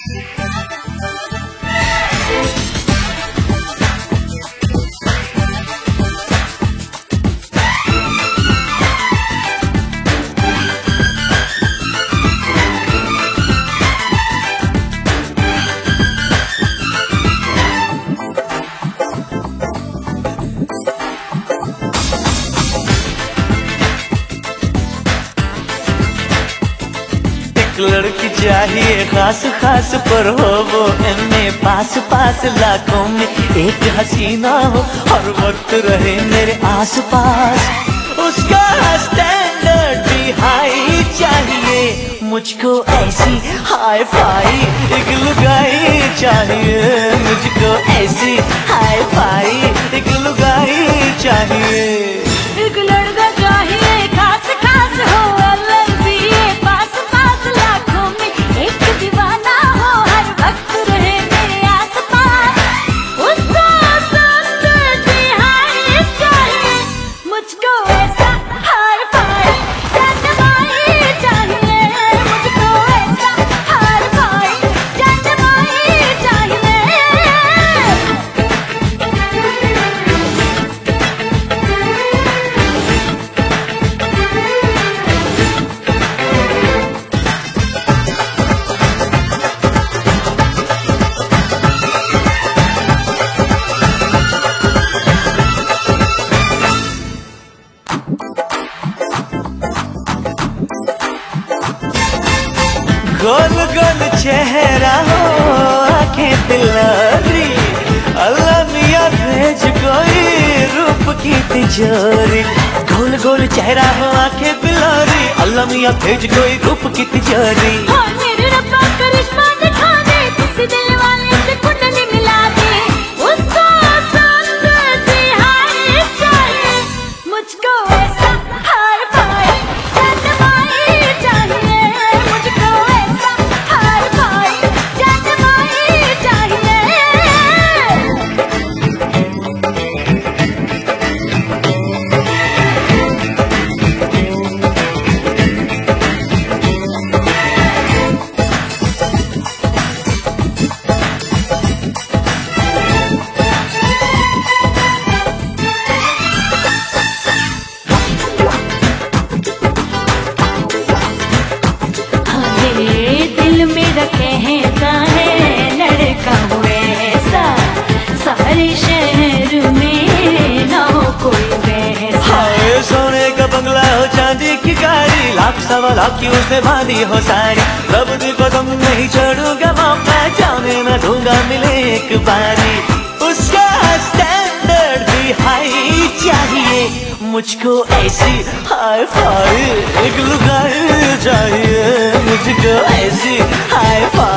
लड़की चाहिए खास खास पर हो वो एमए पास पास, लाखों में एक हसीना हो हर वक्त रहे मेरे आस पास। उसका स्टैंडर्ड भी हाई चाहिए, मुझको ऐसी हाई फाई एक लुगाई चाहिए, मुझको ऐसी हाई फाई एक लुगाई चाहिए। एक लड़का चाहिए खास खास हो, गोल गोल चेहरा हो आंखें दिलारी, अल्लाह मियां भेज कोई रूप की तिजोरी। गोल गोल चेहरा हो आंखें दिलारी, अल्लाह मियां भेज कोई रूप की तिजोरी। मेरे रब्बा करिश्मा दिखा दे, किसी दिल वाले से कुंडली मिला दे, उसको संस्कृति हाई चाहिए, मुझको ऐसा हाई फाई जन्माई चाहिए, मुझको ऐसा हाई फाई जन्माई चाहिए। दिल में रखे हैं काहे लड़का हुए ऐसा, सारे शहर में ना हो कोई वैसा। सोने का बंगला हो चांदी की गाड़ी, लाख सवा लाख की उसने बांधी हो सारी, रब की कसम नहीं छोड़ूंगा मौका, जाने न दूंगा मिले एक बारी। उसका स्टैंडर्ड भी हाई चाहिए, मुझको ऐसी हाई फाई एक लुगाई चाहिए, मुझको ऐसी हाई फाई